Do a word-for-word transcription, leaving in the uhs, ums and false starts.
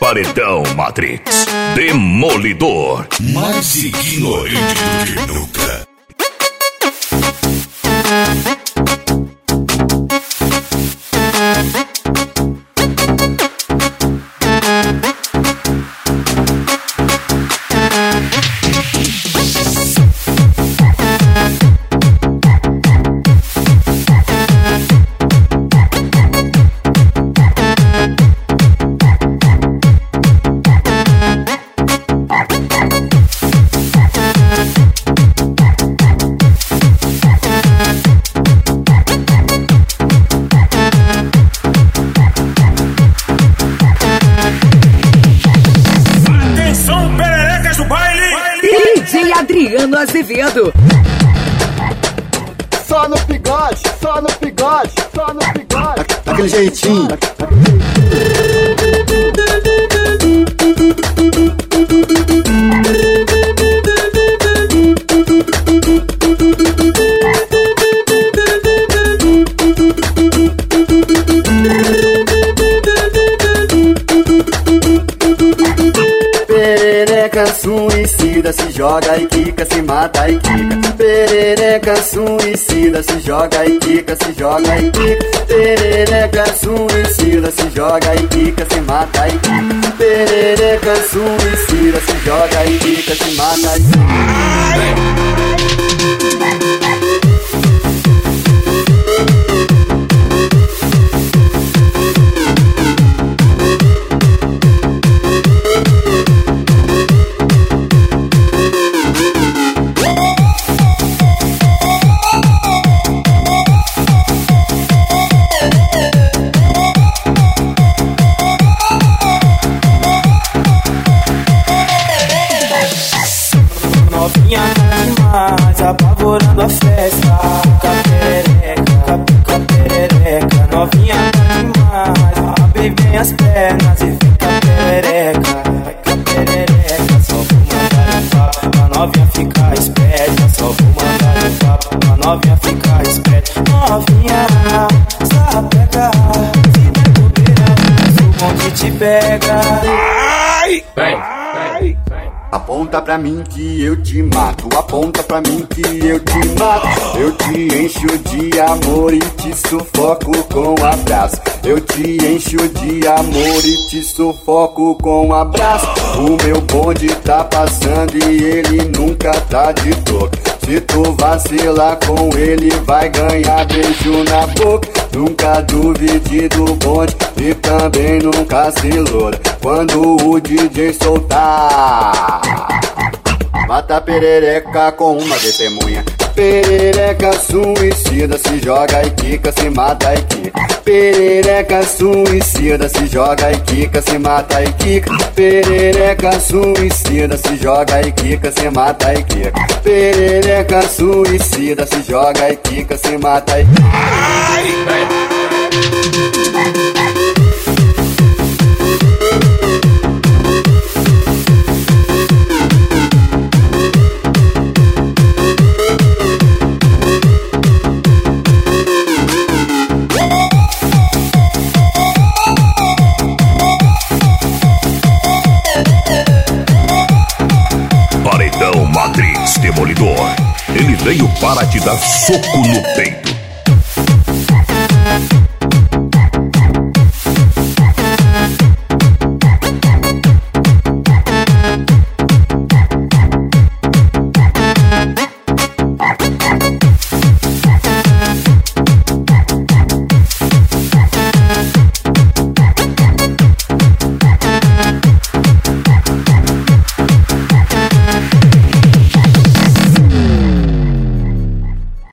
Paredão Matrix Demolidor. Mais ignorante do que nunca. Adriano Azevedo. Só no bigode, só no bigode, só no bigode. Daquele jeitinho. Perereca, suicida, se joga e quica, se mata e quica. Perereca, suicida, se joga e quica, se joga e quica. Perereca, suicida, se joga e quica, se mata e quica. Perereca, suicida, se joga e quica, se mata e quica. Novinha demais, apavorando a festa. Fica perereca, fica perereca. Novinha demais, abre bem as pernas e fica perereca. Fica perereca, só vou mandar um papo pra novinha ficar esperta. Só vou mandar um papo pra novinha ficar esperta. Novinha, sapeca, se der bobeira, o bonde te pega. Ai, ai, ai. Aponta pra mim que eu te mato, aponta pra mim que eu te mato. Eu te encho de amor e te sufoco com um abraço. Eu te encho de amor e te sufoco com um abraço. O meu bonde tá passando e ele nunca tá de toque. Se tu vacilar com ele, vai ganhar beijo na boca. Nunca duvide do bonde e também nunca se iluda quando o D J soltar. Mata perereca com uma testemunha. Perereca suicida, se joga e quica, se mata e quica. Perereca suicida, se joga e quica, se mata e quica. Perereca suicida, se joga e quica, se mata e quica. Perereca suicida, se joga e quica, se mata e quica. Paredão Matrix Demolidor. Ele veio para te dar soco no peito.